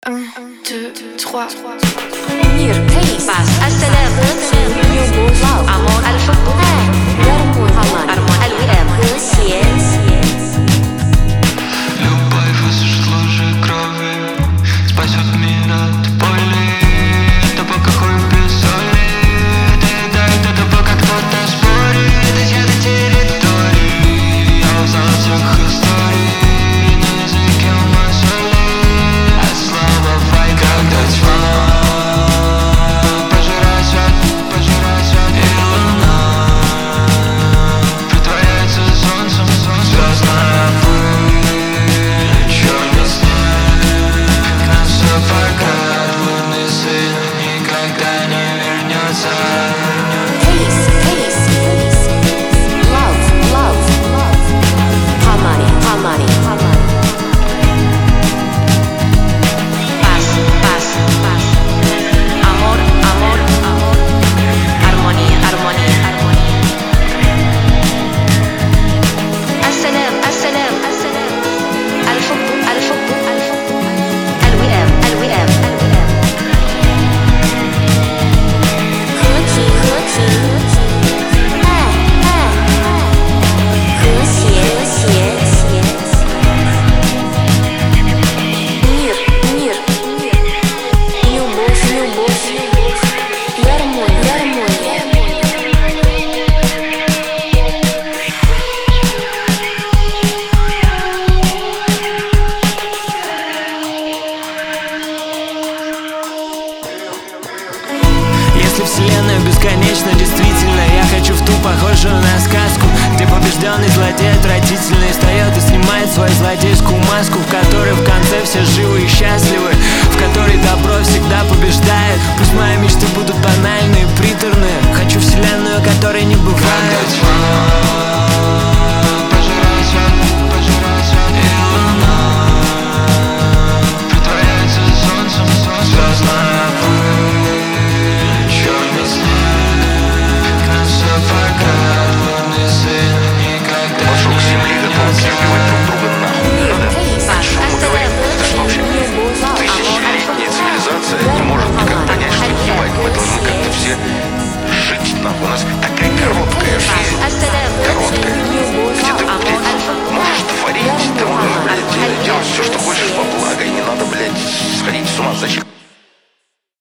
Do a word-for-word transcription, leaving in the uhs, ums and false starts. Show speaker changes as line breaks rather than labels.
Un, deux, trois.
Мир, peace, paz, السلام, любовь, amor, الحب, harmonia, الوداد,
Любовь высушит лужи крови, спасет мир от боли. Это пока хуй без соли, доедает это пока кто-то спорит. Из яда территории, я узнал от всех историй. На языке у мозоли, от слова вай, когда тьма пожирает свет, пожирает свет. И луна притворяется солнцем, солнцем. Звездная пыль, черный снег, нам все пока. Лунный сын никогда не вернется.
peace, peace, love, love, harmony, harmony, paz, paz, paz, amor, amor, amor, armonía, armonía, armonía. السلام, السلام, السلام, الحب, الحب, الحب, الوئام, الوئام, الوئام. 和平，和平，爱，爱，爱，和谐，和谐，мир, мир, мир, любовь, любовь, гармония, гармония.
Если вселенная бесконечна, действительно, я хочу в ту, похожую на сказку, где побежденный злодей отвратительный встает и снимает свою злодейскую маску, в которой в конце все живы и счастливы.